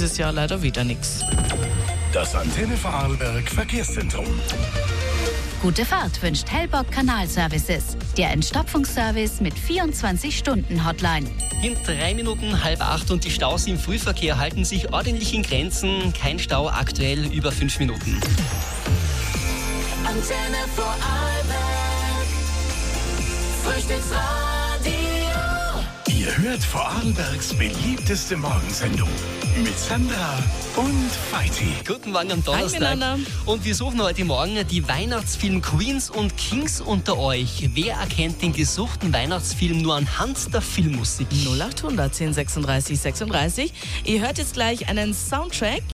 dieses Jahr leider wieder nichts. Das Antenne Vorarlberg Verkehrszentrum. Gute Fahrt wünscht Hellbock Kanalservices. Der Entstopfungsservice mit 24-Stunden-Hotline. In 3 Minuten 7:30 und die Staus im Frühverkehr halten sich ordentlich in Grenzen. Kein Stau, aktuell über 5 Minuten. Antenne Vorarlberg. Frühstücksradio. Ihr hört Vorarlbergs beliebteste Morgensendung mit Sandra und Feiti. Guten Morgen am Donnerstag. miteinander. Und wir suchen heute Morgen die Weihnachtsfilm Queens und Kings unter euch. Wer erkennt den gesuchten Weihnachtsfilm nur anhand der Filmmusik? 0800 10 36 36. Ihr hört jetzt gleich einen Soundtrack.